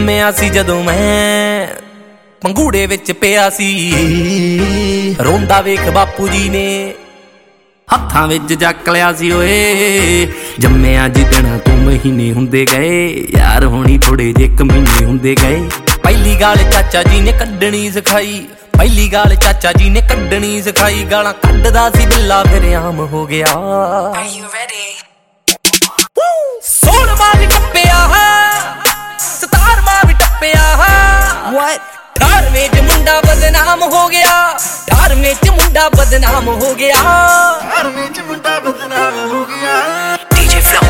ਜੰਮਿਆ ਸੀ ਜਦੋਂ ਮੈਂ ਪੰਗੂੜੇ ਵਿੱਚ ਪਿਆ ਸੀ, ਰੋਂਦਾ ਵੇਖ ਬਾਪੂ ਜੀ ਨੇ ਹੱਥਾਂ ਵਿੱਚ ਚੱਕ ਲਿਆ ਸੀ। ਓਏ ਜੰਮਿਆ ਜਿੱਦਣਾ ਤੂੰ ਮਹੀਨੇ ਹੁੰਦੇ ਗਏ, ਯਾਰ ਹੋਣੀ ਥੋੜੇ ਜੇ ਕਮੀਨੇ ਹੁੰਦੇ ਗਏ। ਪਹਿਲੀ ਗਾਲ ਚਾਚਾ ਜੀ ਨੇ ਕੱਢਣੀ ਸਿਖਾਈ, ਪਹਿਲੀ ਗਾਲ ਚਾਚਾ ਜੀ ਨੇ ਕੱਢਣੀ ਸਿਖਾਈ। ਗਾਲਾਂ ਕੱਢਦਾ ਸੀ ਬਿੱਲਾ ਫਿਰ ਆਮ ਹੋ ਗਿਆ। 16ਵਾਂ ਵੀ ਟੱਪਿਆ, 17ਵਾਂ ਵੀ ਟੱਪਿਆ। 18ਵੇਂ ਚ ਮੁੰਡਾ ਬਦਨਾਮ ਹੋ ਗਿਆ, 18ਵੇਂ ਚ ਮੁੰਡਾ ਬਦਨਾਮ ਹੋ ਗਿਆ। 18ਵੇਂ ਚ ਮੁੰਡਾ ਬਦਨਾਮ ਹੋ ਗਿਆ। DJ Flow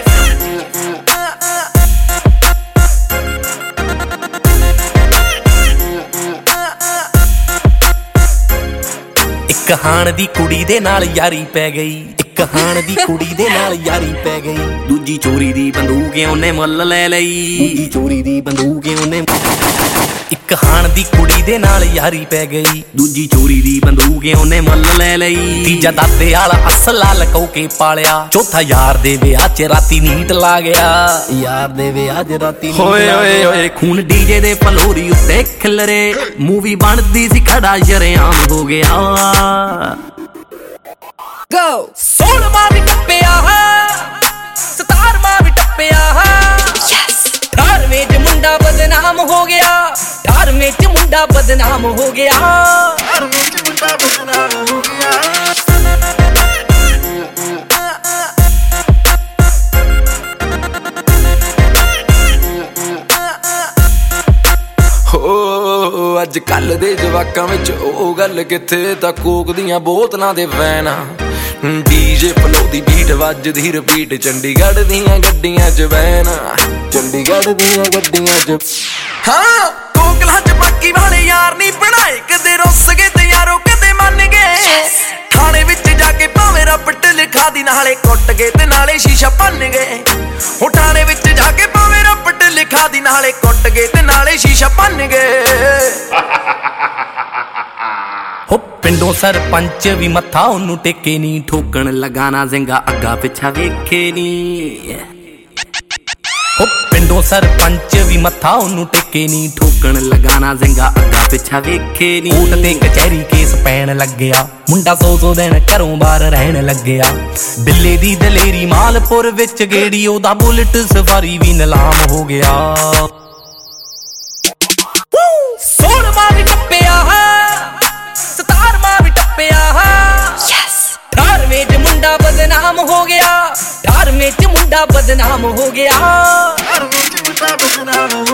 ਇੱਕ ਹਾਣ ਦੀ ਕੁੜੀ ਦੇ ਨਾਲ ਯਾਰੀ ਪੈ ਗਈ, ਇੱਕ ਹਾਣ ਦੀ ਕੁੜੀ ਦੇ ਨਾਲ ਯਾਰੀ ਪੈ ਗਈ। ਦੂਜੀ ਚੋਰੀ ਦੀ ਬੰਦੂਕ ਉਹਨੇ ਮੁੱਲ ਲੈ ਲਈ, ਦੂਜੀ ਚੋਰੀ ਦੀ ਬੰਦੂਕ ਉਹਨੇ। ਇੱਕ ਹਾਣ ਦੀ ਕੁੜੀ ਦੇ ਨਾਲ ਯਾਰੀ ਪੈ ਗਈ, ਦੂਜੀ ਚੋਰੀ ਦੀ ਬੰਦੂਕ ਉਹਨੇ ਮੁੱਲ ਲੈ ਲਈ। ਤੀਜਾ ਦਾਦੇ ਵਾਲਾ ਅਸਲਾ ਲਕੋ ਕੇ ਪਾਲਿਆ, ਚੌਥਾ ਯਾਰ ਦੇ ਵਿਆਹ ਚ ਰਾਤੀ ਨੀਟ ਲਾ ਗਿਆ, ਯਾਰ ਦੇ ਵਿਆਹ ਚ ਰਾਤੀ ਨੀਟ ਲਾ ਗਿਆ। ਓਏ ਓਏ ਖੂਨ ਡੀਜੇ ਦੇ ਫਲੋਰੀ ਉੱਤੇ ਖਿਲਰੇ, ਮੂਵੀ ਬਣਦੀ ਸੀ ਖੜਾ ਸ਼ਰੇਆਮ ਹੋ ਗਿਆ। 16ਵਾਂ ਵੀ ਟੱਪਿਆ, 17ਵਾਂ ਵੀ ਟੱਪਿਆ। 18ਵੇਂ ਚ ਮੁੰਡਾ ਬਦਨਾਮ ਹੋ ਗਿਆ, 18ਵੇਂ ਚ ਮੁੰਡਾ ਬਦਨਾਮ ਹੋ ਗਿਆ। 18ਵੇਂ ਚ ਮੁੰਡਾ ਬਦਨਾਮ ਹੋ ਗਿਆ। ਹੋ ਅੱਜ ਕੱਲ ਦੇ ਜਵਾਕਾਂ ਵਿੱਚ ਉਹ ਗੱਲ ਕਿੱਥੇ, ਤਾਂ ਕੋਕ ਦੀਆਂ ਬੋਤਲਾਂ ਦੇ ਵੈਨ ਆ। ਡੀਜੇ ਫਲੋ ਦੀ ਬੀਟ ਵੱਜਦੀ ਰਿਪੀਟ, ਚੰਡੀਗੜ੍ਹ ਦੀਆਂ ਗੱਡੀਆਂ ਚ ਵੈਨ, ਚੰਡੀਗੜ੍ਹ ਦੀਆਂ ਗੱਡੀਆਂ ਚ। ਹਾਂ ਕੋਕਲਾਂ ਚ ਬਾਕੀ ਵਾਲੇ ਯਾਰ ਨਹੀਂ ਬਣਾਏ, ਕਦੇ ਰੁੱਸ ਗਏ ਤੇ ਯਾਰੋ ਕਦੇ ਮੰਨ ਗਏ। ਥਾਣੇ ਵਿੱਚ ਜਾ ਕੇ ਭਾਵੇਂ ਰੱਬਟ ਲਿਖਾ ਦੀ, ਨਾਲੇ ਕੁੱਟ ਗਏ ਤੇ ਨਾਲੇ ਸ਼ੀਸ਼ਾ ਭੰਨ ਗਏ। ਹੋ ਥਾਣੇ ਵਿੱਚ ਜਾ ਕੇ ਭਾਵੇਂ ਰੱਬਟ ਲਿਖਾ ਦੀ, ਨਾਲੇ ਕੁੱਟ ਗਏ ਤੇ ਨਾਲੇ ਸ਼ੀਸ਼ਾ ਭੰਨ ਗਏ। ਹੋ ਪਿੰਡੋਂ ਸਰਪੰਚ ਵੀ ਮੱਥਾ ਉਹਨੂੰ ਟੇਕੇ ਨੀ, ਠੋਕਣ ਲਗਾਣਾ ਸਿੰਘਾ ਅੱਗਾ ਪਿੱਛਾ ਵੇਖੇ ਨੀ। ਹੋ ਪਿੰਡੋਂ ਸਰਪੰਚ ਵੀ ਮੱਥਾ ਉਹਨੂੰ ਟੇਕੇ ਨੀ, ਠੋਕਣ ਲਗਾਣਾ ਸਿੰਘਾ ਅੱਗਾ ਪਿੱਛਾ ਵੇਖੇ ਨੀ। ਕੋਰਟ ਤੇ ਕਚਹਿਰੀ ਕੇਸ ਪੈਣ ਲੱਗਿਆ, ਮੁੰਡਾ 100 ਦਿਨ ਘਰੋਂ ਬਾਹਰ ਰਹਿਣ ਲੱਗਿਆ। ਬਿੱਲੇ ਦੀ ਦਲੇਰੀ ਮਾਲਪੁਰ ਵਿੱਚ ਗੇੜੀ, ਉਹਦਾ ਬੁਲਟ ਸਫਾਰੀ ਵੀ ਨਿਲਾਮ ਹੋ ਗਿਆ। 16ਵਾਂ ਵੀ ਟੱਪਿਆ, 17ਵਾਂ ਵੀ ਟੱਪਿਆ। 18ਵੇਂ ਚ ਮੁੰਡਾ ਬਦਨਾਮ ਹੋ ਗਿਆ, 18ਵੇਂ ਚ ਮੁੰਡਾ ਬਦਨਾਮ ਹੋ ਗਿਆ। 18ਵੇਂ ਚ ਮੁੰਡਾ ਬਦਨਾਮ ਹੋ ਗਿਆ।